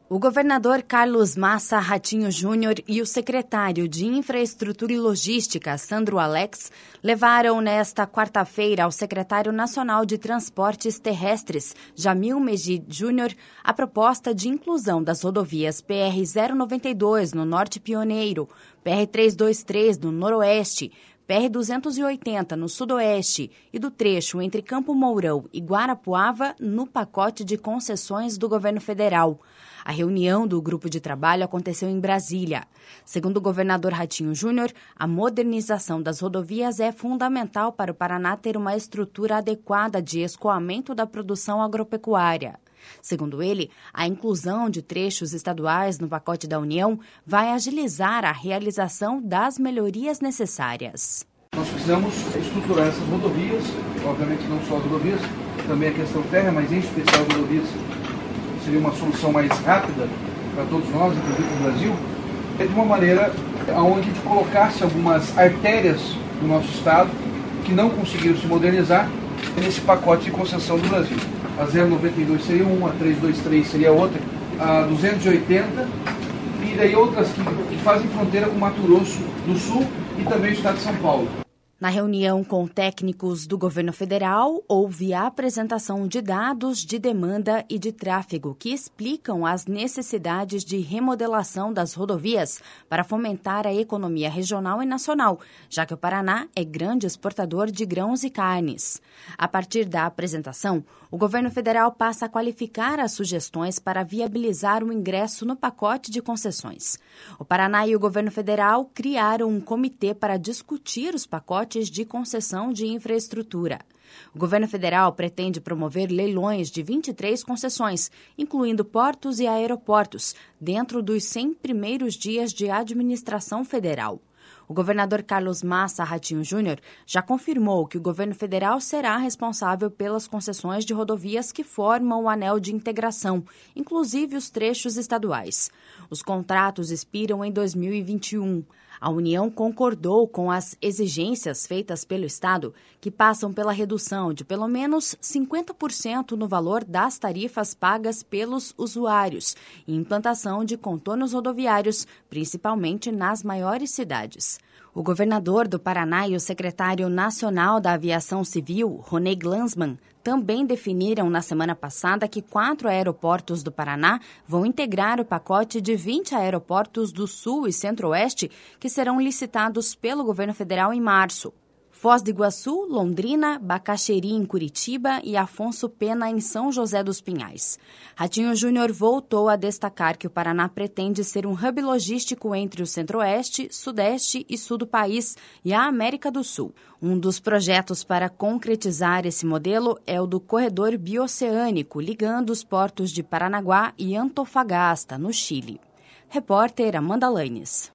O governador Carlos Massa Ratinho Júnior e o secretário de Infraestrutura e Logística, Sandro Alex, levaram nesta quarta-feira ao secretário nacional de Transportes Terrestres, Jamil Mejid Júnior, a proposta de inclusão das rodovias PR-092 no Norte Pioneiro, PR-323 no Noroeste, PR-280 no Sudoeste e do trecho entre Campo Mourão e Guarapuava no pacote de concessões do governo federal. A reunião do grupo de trabalho aconteceu em Brasília. Segundo o governador Ratinho Júnior, a modernização das rodovias é fundamental para o Paraná ter uma estrutura adequada de escoamento da produção agropecuária. Segundo ele, a inclusão de trechos estaduais no pacote da União vai agilizar a realização das melhorias necessárias. Nós precisamos estruturar essas rodovias, obviamente não só as rodovias, também a questão férrea, mas em especial as rodovias seria uma solução mais rápida para todos nós, inclusive no Brasil, de uma maneira onde a gente colocasse algumas artérias do nosso estado que não conseguiram se modernizar nesse pacote de concessão do Brasil. A 092 seria uma, a 323 seria outra, a 280 e daí outras que fazem fronteira com Mato Grosso do Sul e também o estado de São Paulo. Na reunião com técnicos do governo federal, houve a apresentação de dados de demanda e de tráfego que explicam as necessidades de remodelação das rodovias para fomentar a economia regional e nacional, já que o Paraná é grande exportador de grãos e carnes. A partir da apresentação, o governo federal passa a qualificar as sugestões para viabilizar o ingresso no pacote de concessões. O Paraná e o governo federal criaram um comitê para discutir os pacotes de concessão de infraestrutura. O governo federal pretende promover leilões de 23 concessões, incluindo portos e aeroportos, dentro dos 100 primeiros dias de administração federal. O governador Carlos Massa Ratinho Júnior já confirmou que o governo federal será responsável pelas concessões de rodovias que formam o anel de integração, inclusive os trechos estaduais. Os contratos expiram em 2021. A União concordou com as exigências feitas pelo Estado, que passam pela redução de pelo menos 50% no valor das tarifas pagas pelos usuários e implantação de contornos rodoviários, principalmente nas maiores cidades. O governador do Paraná e o secretário nacional da Aviação Civil, Ronei Glanzmann, também definiram na semana passada que 4 aeroportos do Paraná vão integrar o pacote de 20 aeroportos do Sul e Centro-Oeste que serão licitados pelo governo federal em março. Foz do Iguaçu, Londrina, Bacaxeri em Curitiba e Afonso Pena em São José dos Pinhais. Ratinho Júnior voltou a destacar que o Paraná pretende ser um hub logístico entre o Centro-Oeste, Sudeste e Sul do país e a América do Sul. Um dos projetos para concretizar esse modelo é o do corredor bioceânico, ligando os portos de Paranaguá e Antofagasta, no Chile. Repórter Amanda Lanes.